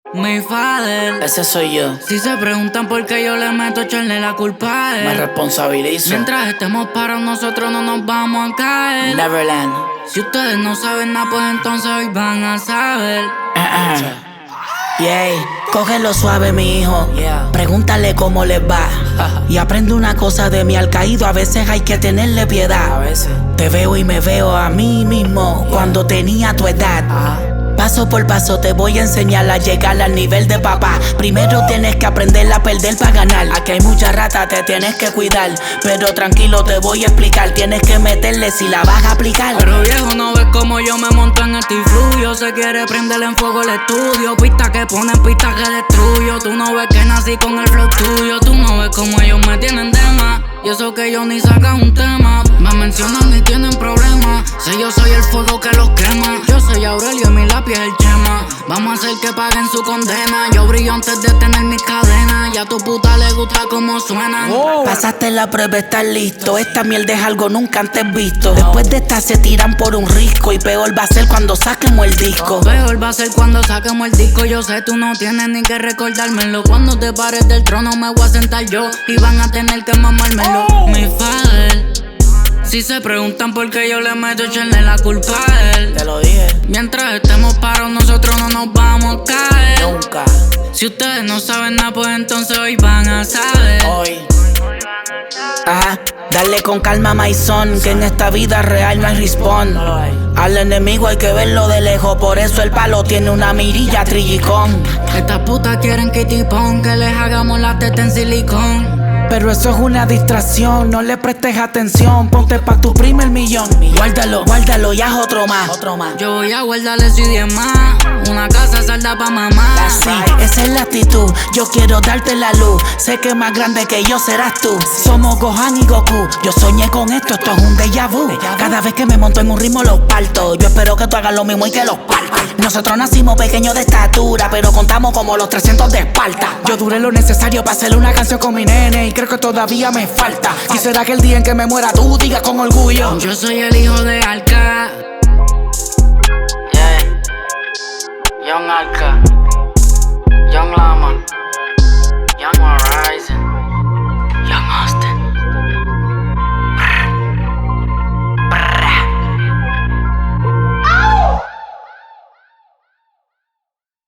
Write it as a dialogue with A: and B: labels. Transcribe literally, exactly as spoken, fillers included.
A: Mi father,
B: ese soy yo.
A: si se preguntan por qué yo le meto, echarle la culpa a él.
B: Me responsabilizo.
A: Mientras estemos parados, nosotros no nos vamos a caer.
B: Neverland.
A: Si ustedes no saben nada, pues entonces hoy van a saber.
B: Uh-uh. Yay, cógelo suave, mi hijo.
A: Yeah.
B: Pregúntale cómo les va. Y aprende una cosa de mí, al caído a veces hay que tenerle piedad.
A: A veces.
B: Te veo y me veo a mí mismo cuando tenía tu edad.
A: Ajá.
B: Paso por paso te voy a enseñar a llegar al nivel de papá. Primero tienes que aprender a perder para ganar. Aquí hay mucha rata, te tienes que cuidar. Pero tranquilo, te voy a explicar. Tienes que meterle si la vas a aplicar.
A: Pero viejo, no ves como yo me monto en este fluyo. Se quiere prenderle en fuego el estudio. Pistas que ponen, pistas que destruyo. Tú no ves que nací con el flow tuyo. Tú no ves como ellos me tienen de más. Y eso que ellos ni sacan un tema. Me mencionan y tienen problemas. Si yo soy el fuego que los quema. Yo soy Aurelio y mi lápiz es el Chema. Vamos a hacer que paguen su condena. Yo brillo antes de tener mis cadenas. Ya a tu puta le gusta como suenan.
B: Oh. Pasaste la prueba, estás listo. Esta mierda es algo nunca antes visto. Después de esta se tiran por un risco. Y peor va a ser cuando saquemos el disco.
A: Peor va a ser cuando saquemos el disco. Yo sé, tú no tienes ni que recordármelo. Cuando te pares del trono me voy a sentar yo. Y van a tener que mamármelo. Oh. Mi father, si se preguntan por qué yo le meto, echarle la culpa a él.
B: Te lo dije.
A: Mientras estemos parados, nosotros no nos vamos a caer.
B: Nunca.
A: Si ustedes no saben nada, pues entonces hoy van a saber.
B: Hoy. Ajá. Dale con calma, my son, que en esta vida real no hay respawn. No lo hay. Al enemigo hay que verlo de lejos, por eso el palo tiene una mirilla trillicón.
A: Estas putas quieren que tipón, que les hagamos la teta en silicón.
B: Pero eso es una distracción, no le prestes atención. Ponte pa' tu primer millón. Guárdalo, guárdalo y haz otro más. Otro más.
A: Yo voy a guardarle si diez más. Una casa salda pa' mamá.
B: Así, esa es la actitud. Yo quiero darte la luz. Sé que más grande que yo serás tú. Somos Gohan y Goku. Yo soñé con esto, esto es un déjà vu. Cada vez que me monto en un ritmo los parto. Yo espero que tú hagas lo mismo y que los partas. Nosotros nacimos pequeños de estatura, pero contamos como los trescientos de Esparta. Yo duré lo necesario para hacer una canción con mi nene y creo que todavía me falta. Quisiera que el día en que me muera tú digas con orgullo:
A: yo soy el hijo de Arca.
B: Yeah. Young Arca, Young Lama, Young Mara.